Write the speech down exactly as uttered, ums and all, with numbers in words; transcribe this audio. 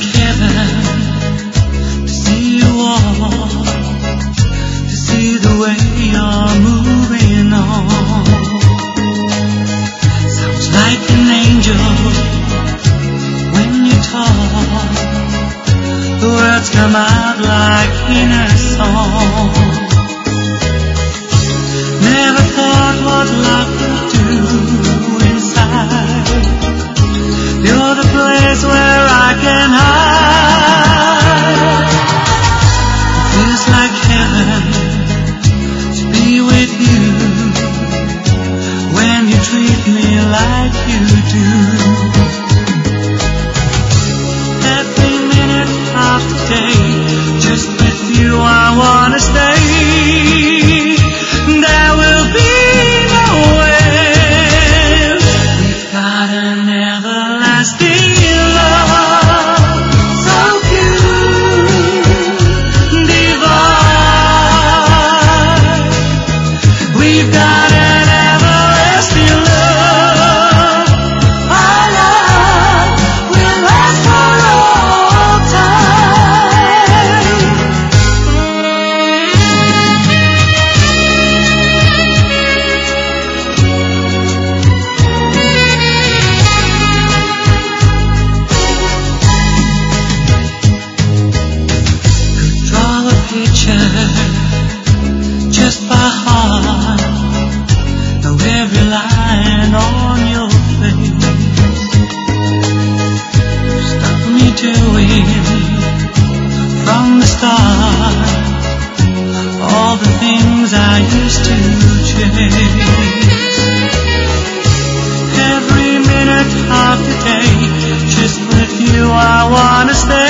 like heaven to see you walk, to see the way you're moving on. Sounds like an angel when you talk. The words come out like inner song. Never thought what love could do inside. You're the place where I can hide. It feels like heaven to be with you when you treat me like you do. Every minute of the day, just with you I wanna stay. There will be no end. We've got an everlasting love, so pure, divine. We've got an everlasting love. Our love will last for all time. Could draw a picture just by heart, know every line on your face. Stop me doing from the start all the things I used to chase. Every minute of the day, just with you I wanna stay.